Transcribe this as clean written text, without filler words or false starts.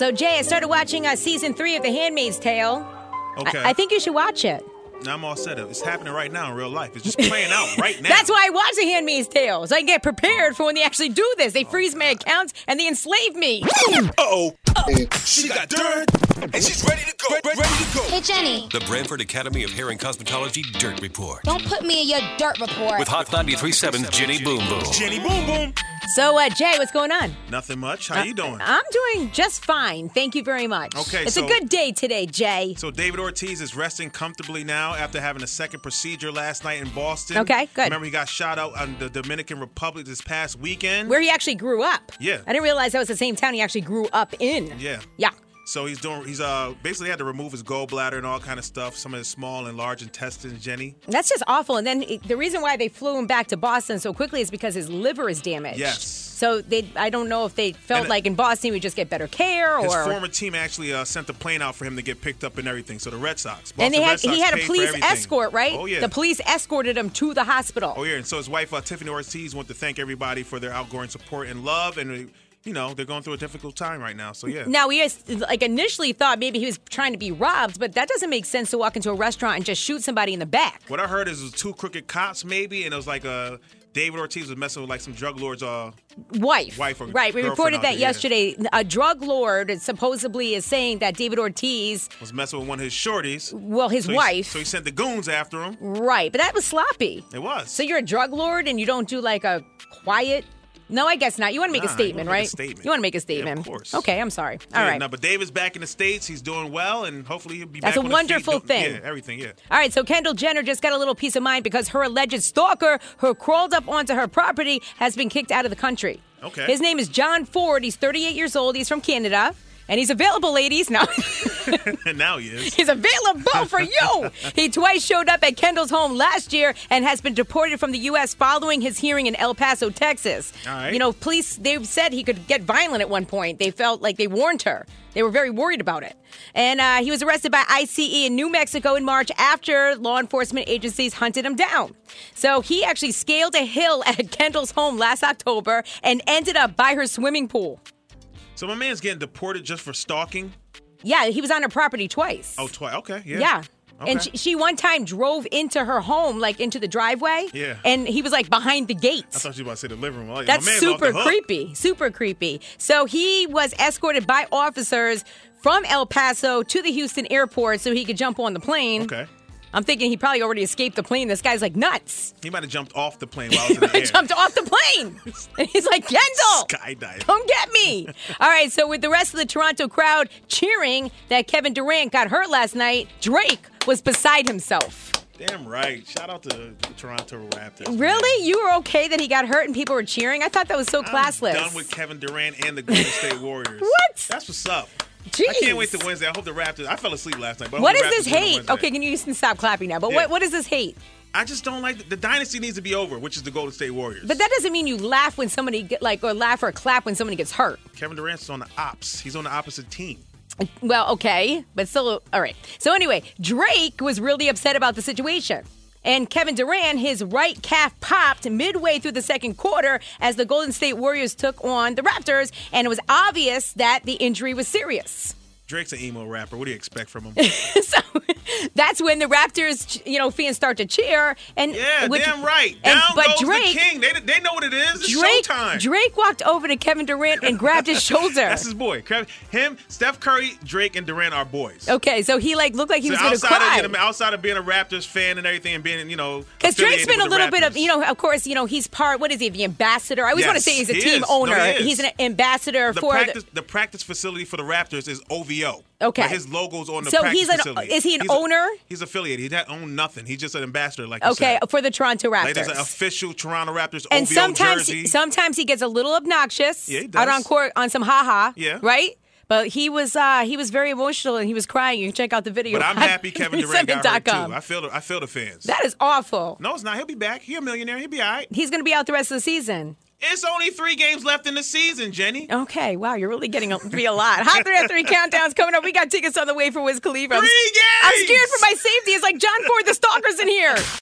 So, Jay, I started watching season 3 of The Handmaid's Tale. Okay. I think you should watch it. Now I'm all set up. It's happening right now in real life. It's just playing out right now. That's why I watch The Handmaid's Tale, so I can get prepared for when they actually do this. They freeze my accounts and they enslave me. Uh-oh. She got dirt, and she's ready to go. Ready to go. Hey, Jenny. The Branford Academy of Hair and Cosmetology Dirt Report. Don't put me in your dirt report. With Hot 93.7 Jenny Boom Boom. Jenny Boom Boom. So, Jay, what's going on? Nothing much. How you doing? I'm doing just fine. Thank you very much. Okay, It's so- a good day today, Jay. So David Ortiz is resting comfortably now after having a second procedure last night in Boston. Okay, good. Remember he got shot out in the Dominican Republic this past weekend? Where he actually grew up. Yeah. I didn't realize that was the same town he actually grew up in. Yeah. Yeah. So he's basically had to remove his gallbladder and all kind of stuff, some of his small and large intestines, Jenny. That's just awful. And then the reason why they flew him back to Boston so quickly is because his liver is damaged. Yes. So I don't know if they felt like in Boston he would just get better care or... His former team actually sent the plane out for him to get picked up and everything. So the Red Sox. And Red Sox he had a paid for police everything. escort, right? Oh, yeah. The police escorted him to the hospital. Oh, yeah. And so his wife, Tiffany Ortiz, wanted to thank everybody for their outgoing support and love. And, they're going through a difficult time right now. So, yeah. Now, we initially thought maybe he was trying to be robbed, but that doesn't make sense to walk into a restaurant and just shoot somebody in the back. What I heard is it was two crooked cops, maybe, and it was like David Ortiz was messing with like some drug lord's wife or right. We girlfriend reported out that there, yesterday. A drug lord supposedly is saying that David Ortiz was messing with one of his shorties. Well, his wife. So he sent the goons after him. Right, but that was sloppy. It was. So you're a drug lord and you don't do like a quiet... No, I guess not. You want to make a statement, right? You want to make a statement. Yeah, of course. Okay, I'm sorry. All right. No, but David's back in the States. He's doing well, and hopefully he'll be That's back a on wonderful his feet. thing. Yeah, everything, yeah. All right, so Kendall Jenner just got a little peace of mind because her alleged stalker who crawled up onto her property has been kicked out of the country. Okay. His name is John Ford. He's 38 years old. He's from Canada. And he's available, ladies. No. And now he is. He's available for you. He twice showed up at Kendall's home last year and has been deported from the U.S. following his hearing in El Paso, Texas. All right. Police, they said he could get violent at one point. They felt like they warned her. They were very worried about it. And he was arrested by ICE in New Mexico in March after law enforcement agencies hunted him down. So he actually scaled a hill at Kendall's home last October and ended up by her swimming pool. So my man's getting deported just for stalking? Yeah, he was on her property twice. Oh, twice. Okay, yeah. Yeah. Okay. And she one time drove into her home, like into the driveway. Yeah. And he was like behind the gate. I thought you were about to say the living room. Like, That's my man's super off the hook. creepy. Super creepy. So he was escorted by officers from El Paso to the Houston airport so he could jump on the plane. Okay. I'm thinking he probably already escaped the plane. This guy's like nuts. He might have jumped off the plane while I was in the air. Jumped off the plane. And he's like, Kendall, Skydiving. come get me. All right, so with the rest of the Toronto crowd cheering that Kevin Durant got hurt last night, Drake was beside himself. Damn right. Shout out to the Toronto Raptors. Really? You were okay that he got hurt and people were cheering? I thought that was so classless. I'm done with Kevin Durant and the Golden State Warriors. What? That's what's up. Jeez. I can't wait till Wednesday. I hope the Raptors. I fell asleep last night. But I What hope is the this Raptors win on hate? Wednesday. Okay, can you stop clapping now? But Yeah. what is this hate? I just don't like the dynasty needs to be over, which is the Golden State Warriors. But that doesn't mean you laugh when somebody or laugh or clap when somebody gets hurt. Kevin Durant's on the ops. He's on the opposite team. Well, okay, but still, all right. So anyway, Drake was really upset about the situation. And Kevin Durant, his right calf popped midway through the second quarter as the Golden State Warriors took on the Raptors, and it was obvious that the injury was serious. Drake's an emo rapper. What do you expect from him? So that's when the Raptors, fans start to cheer. And Yeah, damn right. Down but goes Drake, the king. They know what it is. It's showtime. Drake walked over to Kevin Durant and grabbed his shoulder. That's his boy. Him, Steph Curry, Drake, and Durant are boys. Okay, so he looked like he was going to cry. Outside of being a Raptors fan and everything and being, because Drake's been a little bit of, of course, he's part, what is he, the ambassador? I always want to say he's a team owner. No, he is. He's an ambassador the practice facility for the Raptors is OVO. Okay. But his logo's on the so practice facility. Is he an owner? He's affiliated. He doesn't own nothing. He's just an ambassador, like you okay, said. for the Toronto Raptors. Like there's an official Toronto Raptors and OVO jersey. sometimes he gets a little obnoxious. Yeah, he does. Out on court on some ha-ha. Yeah. Right? But he was very emotional and he was crying. You can check out the video. But I'm happy Kevin Durant got hurt too. I feel the fans. That is awful. No, it's not. He'll be back. He's a millionaire. He'll be all right. He's going to be out the rest of the season. It's only 3 games left in the season, Jenny. Okay, wow, you're really getting to be a lot. Hot 3 at 3 countdown's coming up. We got tickets on the way for Wiz Khalifa. 3 games! I'm scared for my safety. It's like John Ford, the stalker's in here.